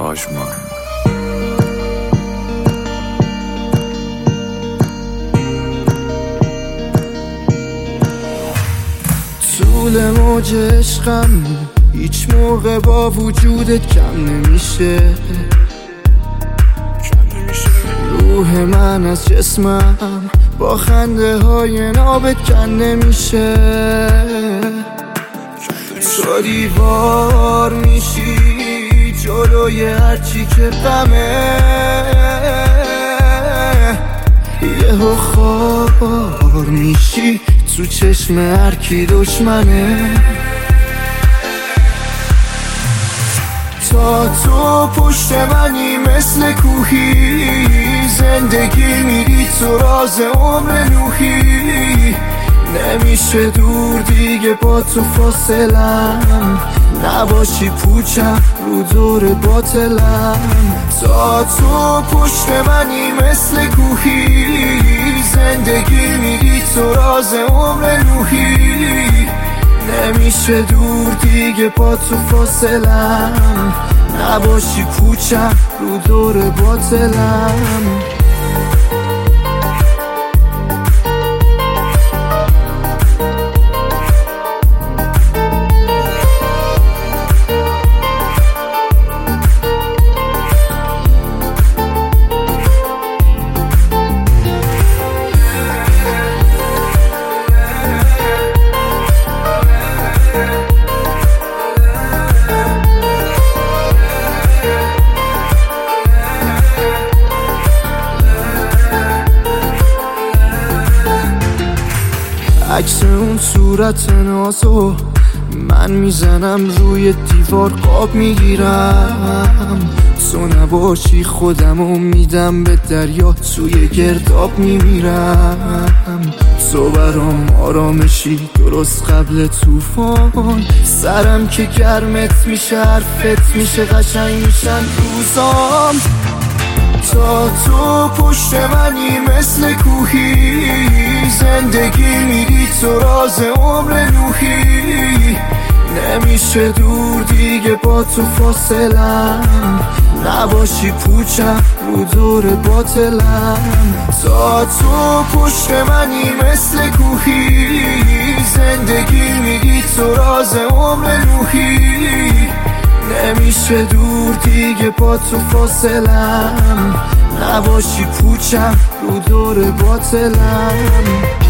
آژمان. طول موج عشقم هیچ موقع با وجودت کم نمیشه. روح من از جسمم با خنده های نابت کن نمیشه. تو دیوار میشی جلوی هرچی که غمه، یهو خوار میشی تو چشم هرکی دشمنه. تا تو پشت منی مثل کوهی، زندگی میری تو راز عمر نوحی. نمیشه دور دیگه با تو فاصلم، نباشی پوچم رو دور باطلم. تا تو پشت منی مثل کوهی، زندگی میری تو راز عمر نوحی. نمیشه دور دیگه با تو فاصلم، نباشی پوچم رو دور باطلم. عکس اون صورت نازو من میزنم روی دیوار قاب میگیرم. تو نباشی خودمو میدم به دریا، توی گرداب میمیرم. تو برام آرامشی درست قبل طوفان، سرم که گرمت میشه حرفت میشه قشنگ میشن روزام. تا تو پشت منی مثل کوهی، زندگی میری تو راز عمر نوحی. نمیشه دور دیگه با تو فاصلم، نباشی پوچم رو دور باطلم. تا تو پشت منی مثل کوهی، زندگی میری تو راز عمر نوحی. نمیشه دور دیگه با تو فاصلم، نباشی پوچم رو دور باطلم.